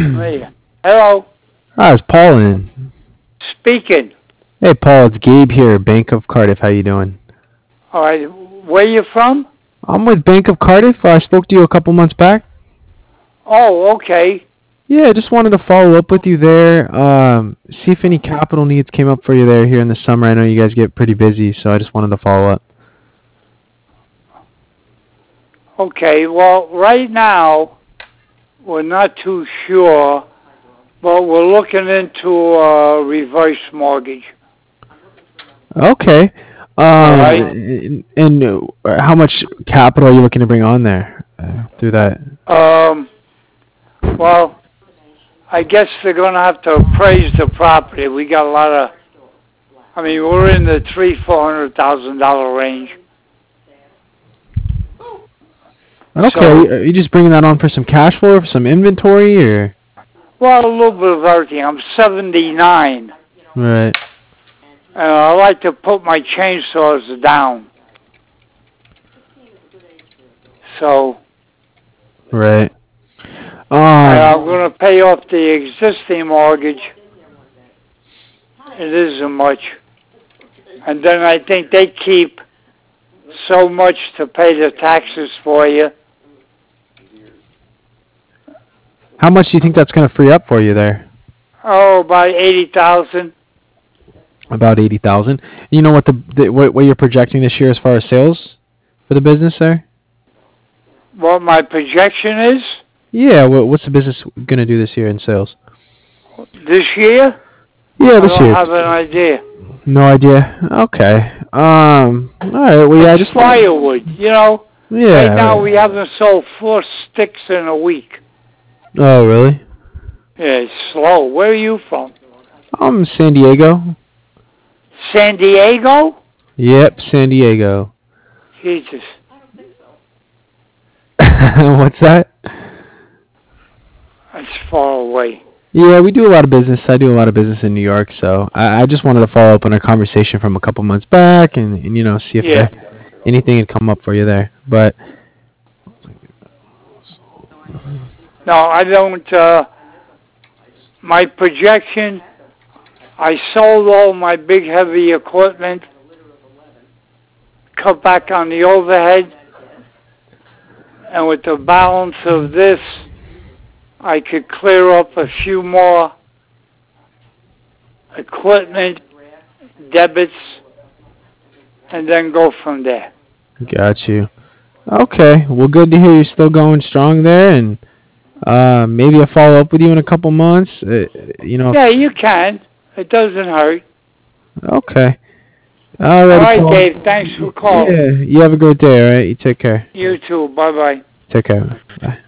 Hey, hello, Hi, it's Paul in. speaking. Hey, Paul, it's Gabe here, Bank of Cardiff. How you doing? All right, where you from? I'm with Bank of Cardiff. I spoke to you a couple months back. Oh, okay. Yeah, I just wanted to follow up with you there. See if any capital needs came up for you there here in the summer. I know you guys get pretty busy, so I just wanted to follow up. Okay, well, right now, we're not too sure, but we're looking into a reverse mortgage. Okay. All right. And how much capital are you looking to bring on there through that? Um, well, I guess they're going to have to appraise the property. We got a lot of, we're in the $300,000-$400,000 range. Okay, So, are you just bringing that on for some cash flow or for some inventory, or? well, a little bit of everything. I'm 79. Right. I like to put my chainsaws down. So Right. I'm going to pay off the existing mortgage. It isn't much. And then I think they keep so much to pay the taxes for you. How much do you think that's going to free up for you there? Oh, about 80,000. About 80,000. You know what what you're projecting this year as far as sales for the business there? What my projection is Yeah. What's the business going to do this year in sales? this year, Yeah, I this don't year. have an idea. No idea. Okay. All right. Well, yeah. I It's just want. firewood, you know. Right Yeah. now we Right. haven't sold 4 sticks in a week. Oh, really? Yeah, it's slow. Where are you from? San Diego. San Diego? Yep, San Diego. Jesus. What's that? That's far away. Yeah, we do a lot of business. I do a lot of business in New York, so I just wanted to follow up on our conversation from a couple months back, and see if Yeah. anything had come up for you there. But No, I don't. My projection, I sold all my big heavy equipment, cut back on the overhead, and with the balance of this, I could clear up a few more equipment debits and then go from there. got you. Okay, well, good to hear you're still going strong there, and maybe I'll follow up with you in a couple months. Yeah, you can. It doesn't hurt. Okay. All Alrighty, right, Paul. Dave. Thanks for calling. Yeah, you have a great day. All right, you take care. You too. Bye-bye. Take care. Bye.